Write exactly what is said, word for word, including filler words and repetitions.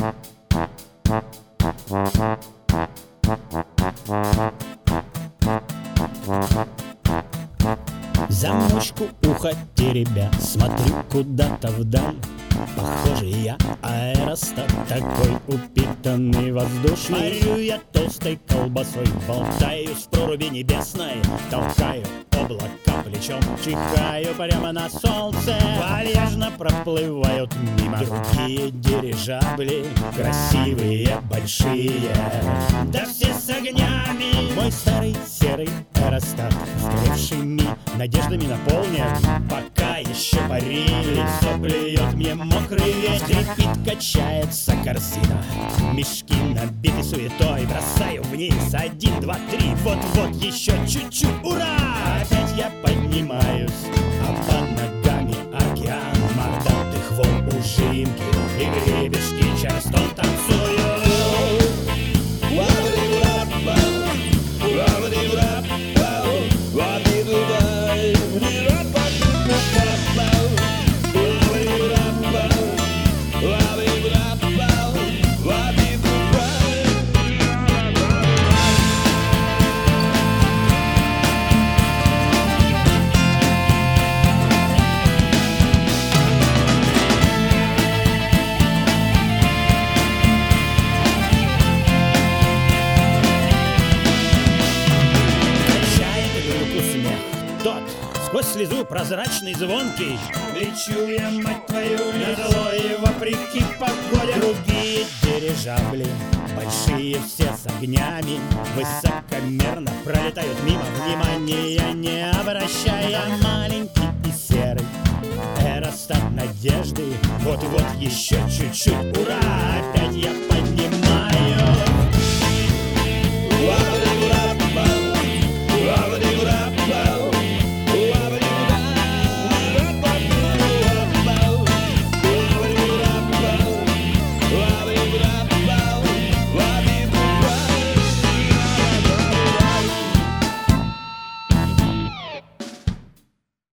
За мочку уха теребя смотрю куда-то вдаль. Похоже, я аэростат, такой упитанный, воздушный. Парю я толстой колбасой, болтаюсь в проруби небесной. Толкаю облака плечом, чихаю прямо на солнце. Вальяжно проплывают мимо другие дирижабли, красивые, большие, да все с огнями. Мой старый серый аэростат сгоревшими надеждами наполнен. Пока еще парили, все плюет мне мокрый ветер. Скрипит, качается корзина, мешки набиты суетой. Бросаю вниз, один, два, три, вот-вот еще чуть-чуть, ура! Опять я поднимаюсь, а под ногами океан мордатых волн, ужимки и гребешки часто танцуют. Сквозь слезу прозрачный, звонкий, лечу я, мать твою, назло и вопреки погоде. Другие дирижабли, большие все с огнями, высокомерно пролетают мимо, внимания не обращая. Маленький и серый аэростат надежды, вот-вот еще чуть-чуть, ура!